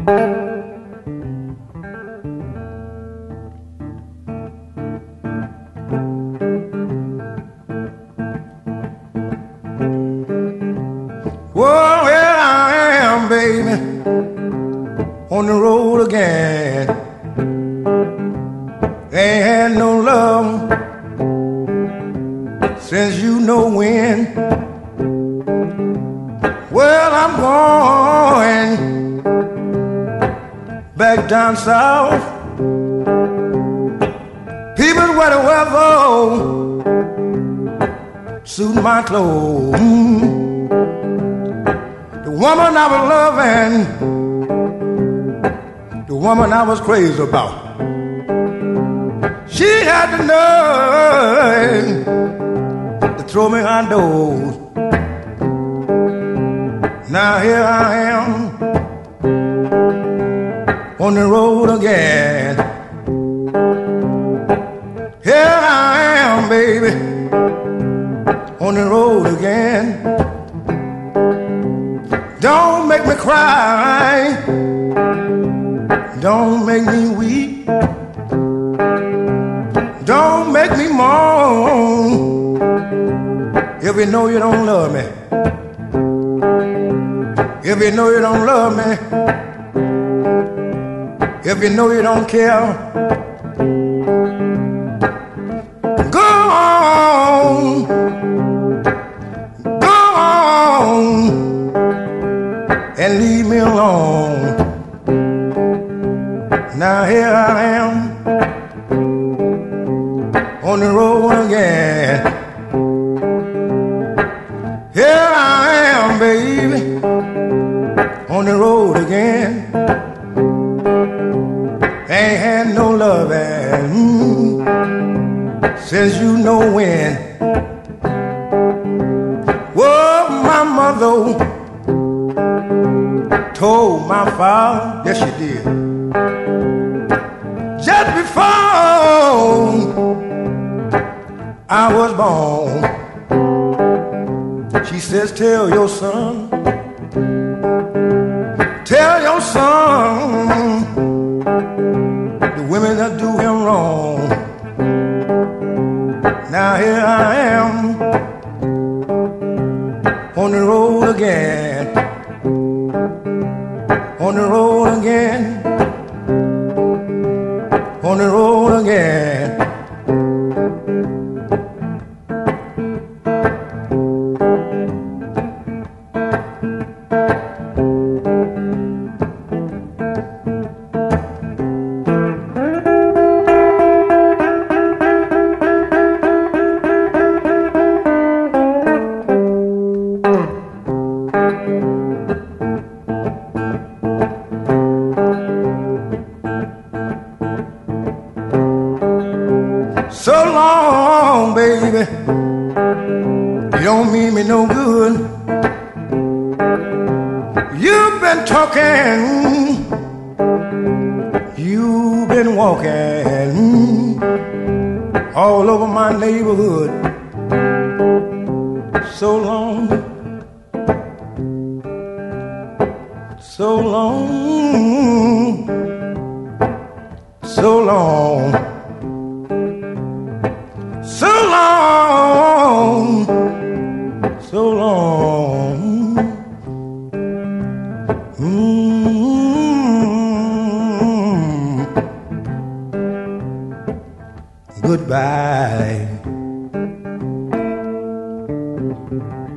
Well, here I am, baby, on the road again. Ain't had no love since you know when. Well, I'm going back down south. People wear the weather suit my clothes. The woman I was loving, the woman I was crazy about, she had the nerve to throw me outdoors. Now here I am on the road again. Here I am, baby, on the road again. Don't make me cry, don't make me weep, don't make me moan if you know you don't love me. If you know you don't love me, if you know you don't care, go on, go on, and leave me alone. Now here I am on the road again. Here I am, baby, on the road again. Ain't had no loving since you know when. Whoa, my mother told my father, yes she did, just before I was born. She says, tell your son, tell your son, the women that do him wrong. Now here I am on the road again, on the road again, on the road again. So long, baby, you don't mean me no good. You've been talking, you've been walking all over my neighborhood. So long, so long, so long. So long, so long. Goodbye.